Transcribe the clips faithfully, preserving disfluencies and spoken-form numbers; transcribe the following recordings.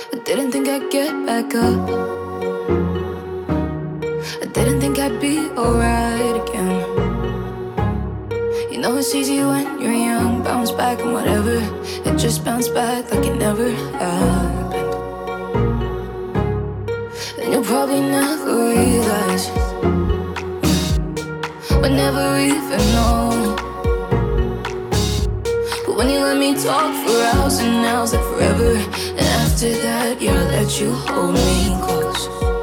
I didn't think I'd get back up. I didn't think I'd be alright again. You know it's easy when you're young, bounce back and whatever. It just bounced back like it never happened. And you'll probably never realize, but never even know. But when you let me talk for hours and hours, like forever, and after that, yeah, I let you hold me close.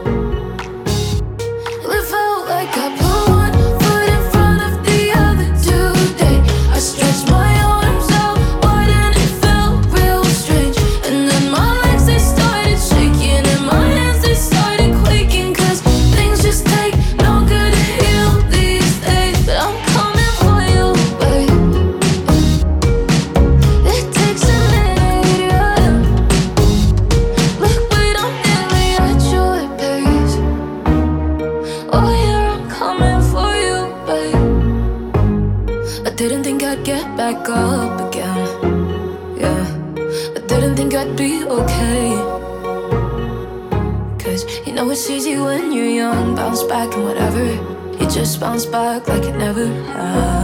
Well, it felt like I put one foot in front of the other today. I stretched my arms out wide and it felt real strange. And then my legs, they started shaking and my hands, they started quaking. Cause things just take longer to heal these days. But I'm coming for you, babe. It takes a minute, yeah. Look, wait, I'm nearly at your pace. Oh yeah, I'm coming for you, babe. I didn't think I'd get back up again. Yeah, I didn't think I'd be okay. Cause you know it's easy when you're young, bounce back and whatever. You just bounce back like it never happened.